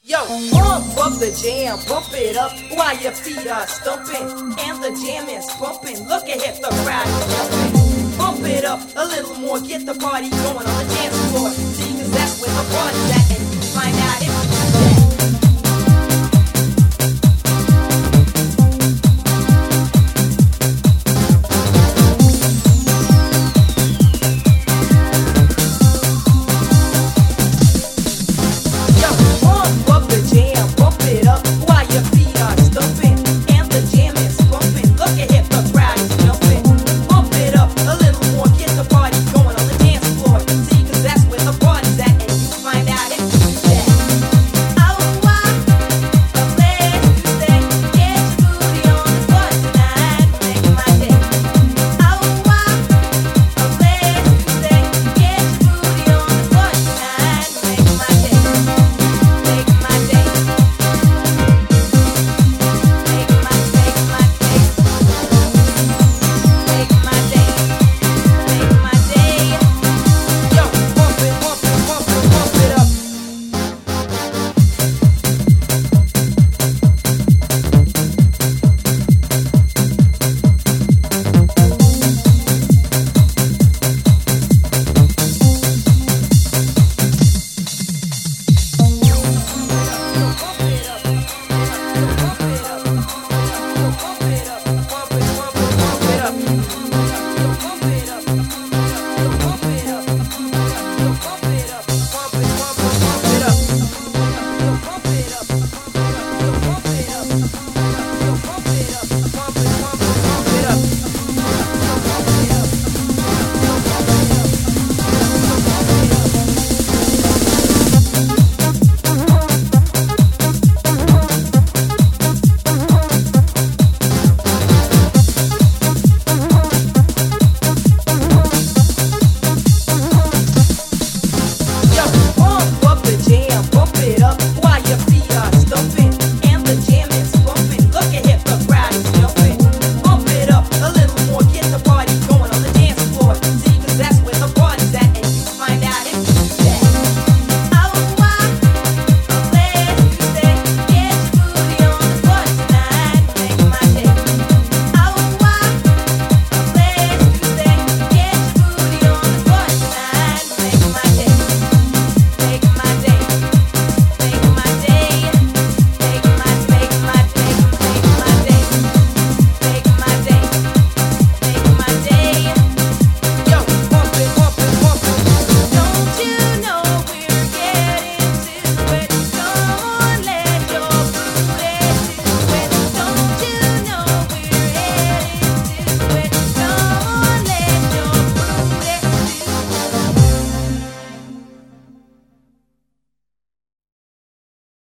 Yo, pump up the jam, bump it up while your feet are stumping. And the jam is bumping, look ahead, the crowd is jumping. Bump it up a little more, get the party going on the dance floor. See, cause that's where the party's at, and you find out if